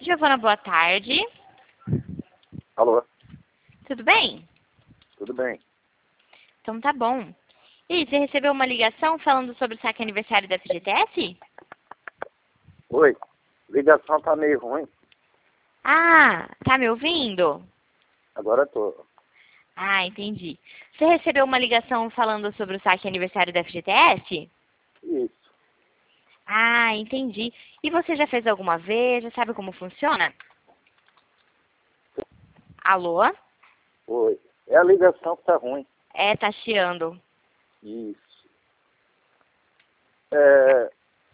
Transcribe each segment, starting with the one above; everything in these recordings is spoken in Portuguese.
Giovana, boa tarde. Alô, Tudo bem? tudo bem? Então tá bom. E aí, você recebeu uma ligação falando sobre o saque aniversário da FGTS? Oi, ligação tá meio ruim, Ah, tá me ouvindo? agora tô. Ah, entendi. Você recebeu uma ligação falando sobre o saque aniversário da FGTS? Isso, Ah, entendi. E você já fez alguma vez? Já sabe como funciona? Alô? oi. É a ligação que tá ruim. É, tá chiando. Isso. É...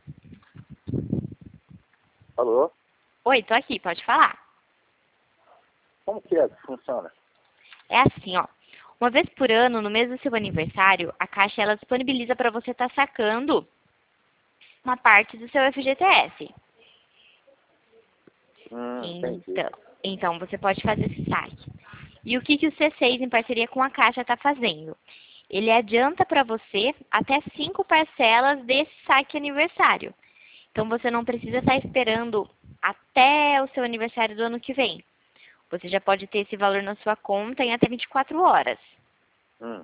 Alô, Oi, tô aqui, pode falar. como que é que funciona? É assim, ó. Uma vez por ano, no mês do seu aniversário, a Caixa ela disponibiliza para você estar sacando uma parte do seu FGTS. Entendi. Então você pode fazer esse saque. E o que o C6, em parceria com a Caixa, está fazendo? Ele adianta para você até 5 parcelas desse saque aniversário. Então você não precisa estar esperando até o seu aniversário do ano que vem. Você já pode ter esse valor na sua conta em até 24 horas. Hum.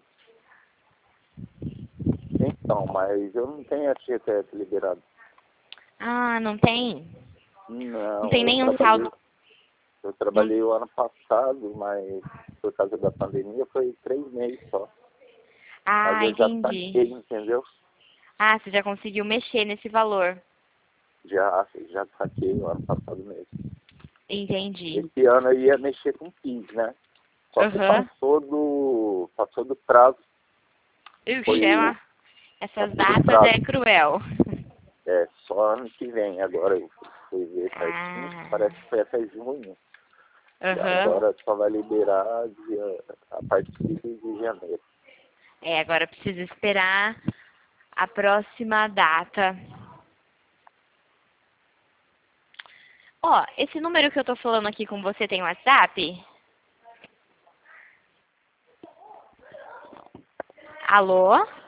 Então, mas eu não tenho FGTS liberado. Ah, não tem? Não tem Não, nenhum saldo. eu Não... trabalhei o ano passado, mas por causa da pandemia foi 3 meses só. Mas Ah, eu já entendi. saquei, entendeu? Ah, você já conseguiu mexer nesse valor. Já saquei o ano passado mesmo. Entendi. Esse ano eu ia mexer com PIS, né? Só que Aham. passou do prazo. Ixi, Foi o essas Passou do datas prazo. é cruel. Só ano que vem. Agora eu fui ver certinho. Ah, Parece que foi até junho. E aham. agora só vai liberar a partir de janeiro. É, agora precisa esperar a próxima data. Ó, esse número que eu tô falando aqui com você tem WhatsApp? Alô?